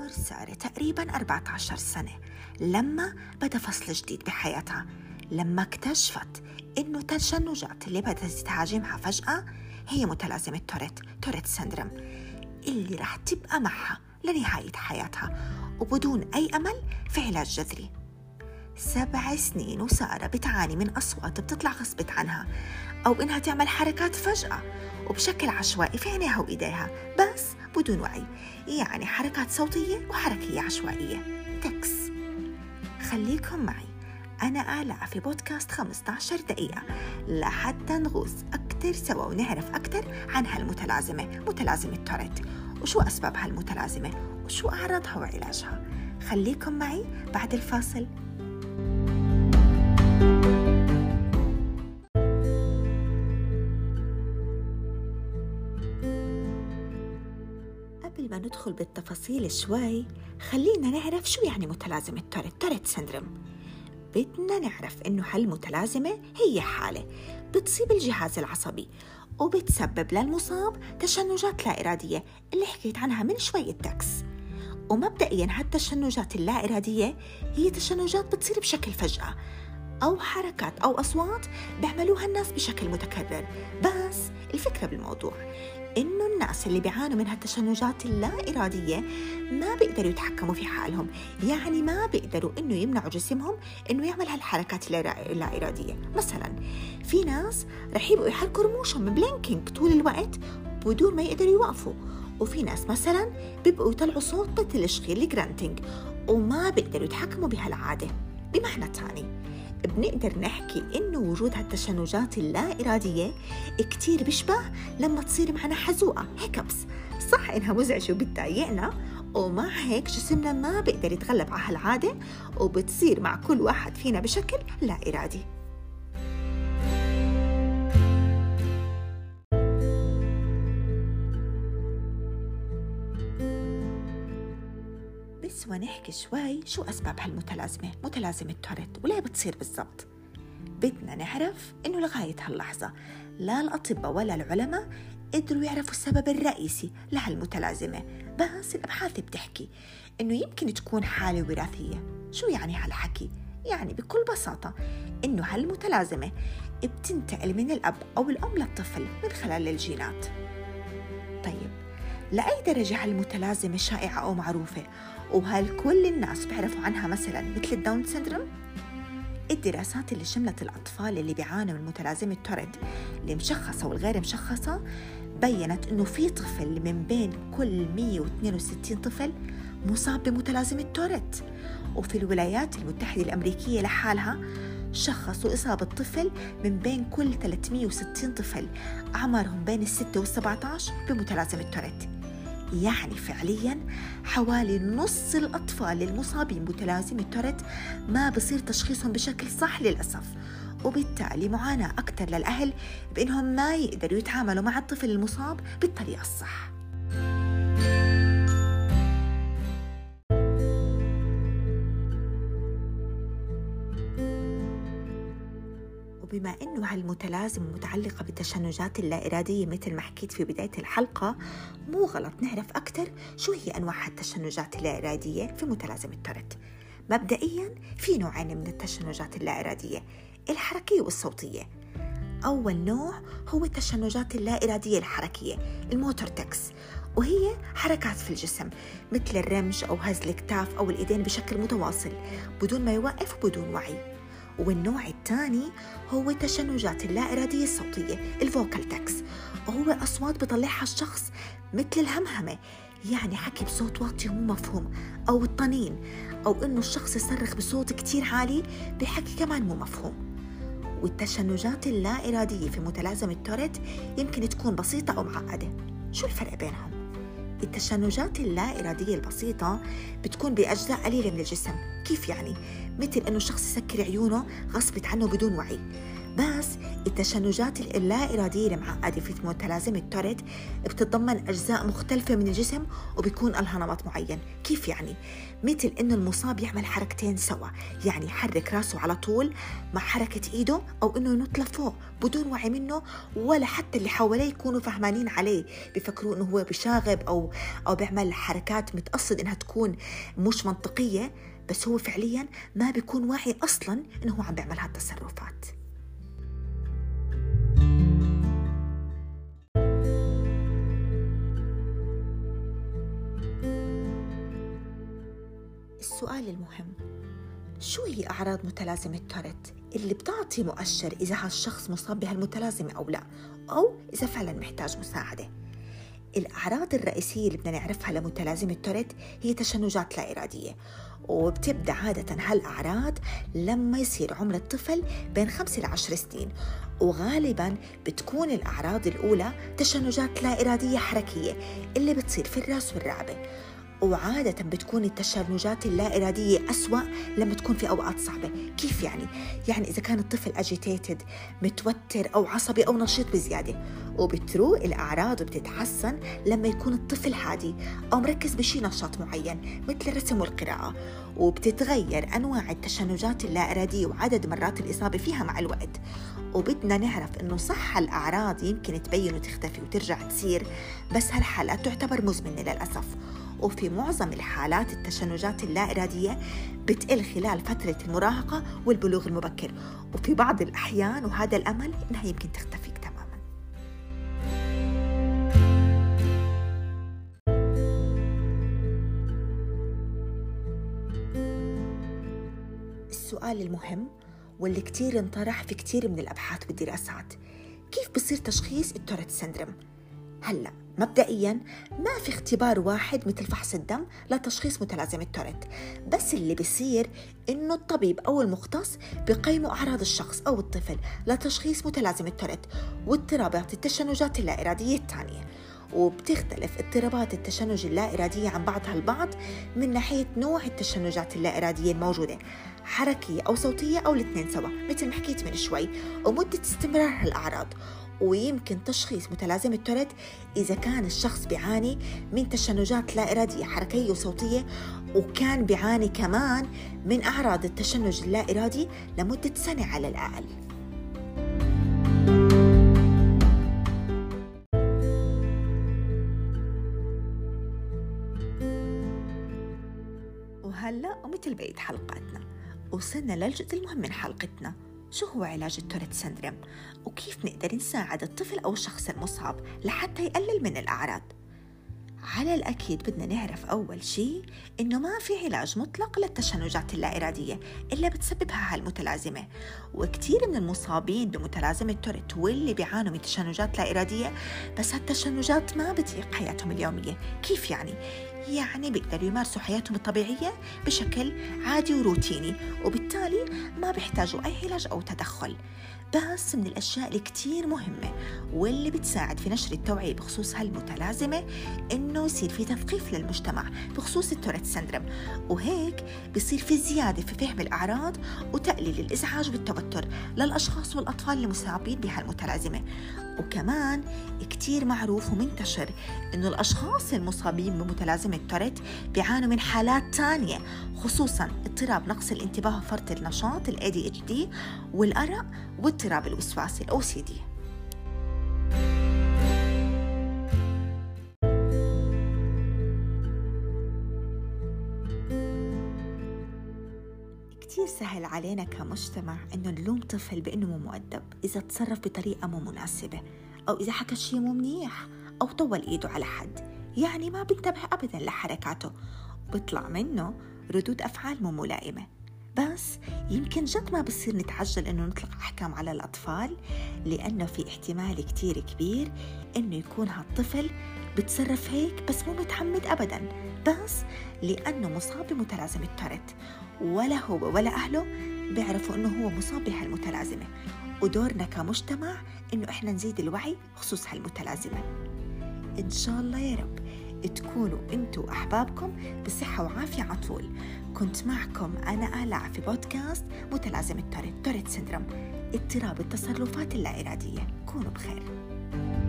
عمر سارة تقريباً 14 سنة لما بدأ فصل جديد بحياتها، لما اكتشفت إنه التشنجات اللي بدأت تهاجمها فجأة هي متلازمة توريت سيندروم اللي رح تبقى معها لنهاية حياتها وبدون أي أمل في علاج جذري. 7 سنين وسارة بتعاني من أصوات بتطلع غصبت عنها أو إنها تعمل حركات فجأة وبشكل عشوائي في عينيها وإيديها بس بدون وعي، يعني حركات صوتية وحركية عشوائية تكس. خليكم معي، أنا آلاء في بودكاست 15 دقيقة لحتى نغوص أكتر سوا ونعرف أكتر عن هالمتلازمة، متلازمة توريت، وشو أسباب هالمتلازمة وشو أعراضها وعلاجها. خليكم معي بعد الفاصل. قبل ما ندخل بالتفاصيل شوي خلينا نعرف شو يعني متلازمة توريت سيندروم. بدنا نعرف إنه هالمتلازمة هي حالة بتصيب الجهاز العصبي وبتسبب للمصاب تشنجات لا إرادية اللي حكيت عنها من شوي التكس. ومبدئياً هالتشنجات اللا إرادية هي تشنجات بتصير بشكل فجأة أو حركات أو أصوات بيعملوها الناس بشكل متكرر. بس الفكرة بالموضوع إنه الناس اللي بيعانوا من هالتشنجات اللا إرادية ما بيقدروا يتحكموا في حالهم، يعني ما بيقدروا إنه يمنعوا جسمهم إنه يعمل هالحركات اللا إرادية. مثلا في ناس رح يبقوا يحركوا رموشهم بلينكينج طول الوقت بدون ما يقدروا يوقفوا، وفي ناس مثلا بيبقوا يطلعوا صوت مثل الشخير الجرانتينج وما بيقدروا يتحكموا بهالعادة. بمعنى تاني بنقدر نحكي إنه وجود هالتشنجات اللا إرادية كتير بيشبه لما تصير معنا حزوقة هيكبس، صح إنها مزعجة وبتضايقنا، ومع هيك جسمنا ما بيقدر يتغلب على هالعادة وبتصير مع كل واحد فينا بشكل لا إرادي. بس ونحكي شوي شو أسباب هالمتلازمة، متلازمة توريت، وليه بتصير بالضبط. بدنا نعرف إنه لغاية هاللحظة لا الأطباء ولا العلماء قدروا يعرفوا السبب الرئيسي لهالمتلازمة، بس الأبحاث بتحكي إنه يمكن تكون حالة وراثية. شو يعني هالحكي؟ يعني بكل بساطة إنه هالمتلازمة بتنتقل من الأب أو الأم للطفل من خلال الجينات. طيب لأي درجة هالمتلازمة شائعة أو معروفة وهل كل الناس بيعرفوا عنها مثلا مثل الداون سيندروم؟ الدراسات اللي شملت الأطفال اللي بيعانوا من متلازمة توريت المشخصة والغير مشخصة بيّنت إنه في طفل من بين كل 162 طفل مصاب بمتلازمة توريت. وفي الولايات المتحدة الأمريكية لحالها شخصوا إصابة طفل من بين كل 360 طفل أعمارهم بين 6 و17 بمتلازمة توريت. يعني فعلياً حوالي نص الأطفال المصابين بمتلازمة توريت ما بصير تشخيصهم بشكل صح للأسف، وبالتالي معاناة أكثر للأهل بأنهم ما يقدروا يتعاملوا مع الطفل المصاب بالطريقة الصح. وبما أنه هالمتلازمة متعلقة بالتشنجات اللا إرادية مثل ما حكيت في بداية الحلقة، مو غلط نعرف أكتر شو هي أنواع التشنجات اللا إرادية في متلازمة توريت. مبدئياً في نوعين من التشنجات اللا إرادية، الحركية والصوتية. أول نوع هو التشنجات اللا إرادية الحركية، الموتور تكس، وهي حركات في الجسم مثل الرمش أو هز الكتاف أو الإيدين بشكل متواصل بدون ما يوقف وبدون وعي. والنوع الثاني هو التشنجات اللا إرادية الصوتية، الفوكال تكس، وهو أصوات بطلعها الشخص مثل الهمهمة، يعني حكي بصوت واطي ومو مفهوم، أو الطنين، أو إنه الشخص يصرخ بصوت كتير عالي بحكي كمان مو مفهوم. والتشنجات اللا إرادية في متلازمة توريت يمكن تكون بسيطة أو معقدة. شو الفرق بينهم؟ التشنجات اللا إرادية البسيطة بتكون بأجزاء قليلة من الجسم. كيف يعني؟ مثل أنه الشخص يسكر عيونه غصبت عنه بدون وعي. بس التشنجات اللا إرادية المعقدة في متلازمة توريت بتتضمن أجزاء مختلفة من الجسم وبيكون لها نمط معين. كيف يعني؟ مثل إنه المصاب يعمل حركتين سوا، يعني يحرك راسه على طول مع حركة إيده، أو إنه ينط لفوق بدون وعي منه، ولا حتى اللي حواليه يكونوا فهمانين عليه بيفكروا إنه هو بيشاغب أو بيعمل حركات متقصد إنها تكون مش منطقية، بس هو فعليا ما بيكون واعي أصلا إنه هو عم بيعمل هالتصرفات. السؤال المهم: شو هي أعراض متلازمة توريت اللي بتعطي مؤشر إذا هالشخص مصاب بهالمتلازمة أو لا، أو إذا فعلا محتاج مساعدة؟ الأعراض الرئيسية اللي بدنا نعرفها لمتلازمة توريت هي تشنجات لا إرادية، وبتبدأ عادة هالأعراض لما يصير عمر الطفل بين 5 إلى 10 سنين، وغالباً بتكون الأعراض الأولى تشنجات لا إرادية حركية اللي بتصير في الرأس والرقبة، وعادة بتكون التشنجات اللا إرادية أسوأ لما تكون في أوقات صعبة. كيف يعني؟ يعني إذا كان الطفل agitated، متوتر أو عصبي أو نشيط بزيادة، وبتروق الأعراض وبتتحسن لما يكون الطفل هادي أو مركز بشي نشاط معين مثل الرسم والقراءة، وبتتغير أنواع التشنجات اللا إرادية وعدد مرات الإصابة فيها مع الوقت. وبدنا نعرف إنه صح الأعراض يمكن تبين وتختفي وترجع تصير، بس هالحالات تعتبر مزمنة للأسف، وفي معظم الحالات التشنجات اللا إرادية بتقل خلال فترة المراهقة والبلوغ المبكر، وفي بعض الأحيان وهذا الأمل إنها يمكن تختفي تماماً. السؤال المهم واللي كتير انطرح في كتير من الأبحاث والدراسات: كيف بصير تشخيص التوريت سيندروم؟ هلأ مبدئياً ما في اختبار واحد مثل فحص الدم لتشخيص متلازمة توريت، بس اللي بيصير إنه الطبيب أو المختص بيقيموا أعراض الشخص أو الطفل لتشخيص متلازمة توريت واضطرابات التشنجات اللا إرادية الثانية. وبتختلف اضطرابات التشنج اللا إرادية عن بعضها البعض من ناحية نوع التشنجات اللا إرادية الموجودة، حركية أو صوتية أو الاثنين سوا مثل ما حكيت من شوي، ومدة استمرار هالأعراض. ويمكن تشخيص متلازمة توريت إذا كان الشخص بيعاني من تشنجات لا إرادية حركية وصوتية، وكان بيعاني كمان من أعراض التشنج اللا إرادي لمدة سنة على الأقل. وهلأ ومثل بقية حلقاتنا وصلنا للجزء المهم من حلقتنا: شو هو علاج التوريت سيندروم؟ وكيف نقدر نساعد الطفل أو الشخص المصاب لحتى يقلل من الأعراض؟ على الأكيد بدنا نعرف أول شيء إنه ما في علاج مطلق للتشنجات اللا إرادية اللي بتسببها هالمتلازمة، وكتير من المصابين بمتلازمة توريت واللي بيعانوا من تشنجات لا إرادية بس هالتشنجات ما بتضيق حياتهم اليومية. كيف يعني؟ يعني بيقدروا يمارسوا حياتهم الطبيعية بشكل عادي وروتيني، وبالتالي ما بيحتاجوا أي علاج أو تدخل. بس من الأشياء اللي كتير مهمة واللي بتساعد في نشر التوعية بخصوص هالمتلازمة إنه يصير في تثقيف للمجتمع بخصوص التوريت سيندروم، وهيك بيصير في زيادة في فهم الأعراض وتقليل الإزعاج والتوتر للأشخاص والأطفال المصابين بهالمتلازمة. وكمان كتير معروف ومنتشر إنه الأشخاص المصابين بمتلازمة توريت بيعانوا من حالات تانية، خصوصاً اضطراب نقص الانتباه وفرط النشاط ADHD والأرق واضطراب الوسواس OCD. كتير سهل علينا كمجتمع إنه نلوم طفل بإنه مو مؤدب إذا تصرف بطريقة مو مناسبة، أو إذا حكى شيء مو منيح أو طول إيده على حد، يعني ما بنتبه أبداً لحركاته وبيطلع منه ردود أفعال مو ملائمة. بس يمكن جد ما بصير نتعجل إنه نطلق أحكام على الأطفال، لأنه في احتمال كتير كبير إنه يكون هالطفل بتصرف هيك بس مو متعمد أبداً، بس لأنه مصاب بمتلازمة توريت، ولا هو ولا أهله بيعرفوا إنه هو مصاب بهالمتلازمة. ودورنا كمجتمع إنه إحنا نزيد الوعي بخصوص هالمتلازمة. إن شاء الله يا رب تكونوا انتوا أحبابكم بصحة وعافية عطول. كنت معكم أنا آلاء في بودكاست متلازمة توريت سيندروم، اضطراب التصرفات اللا إرادية. كونوا بخير.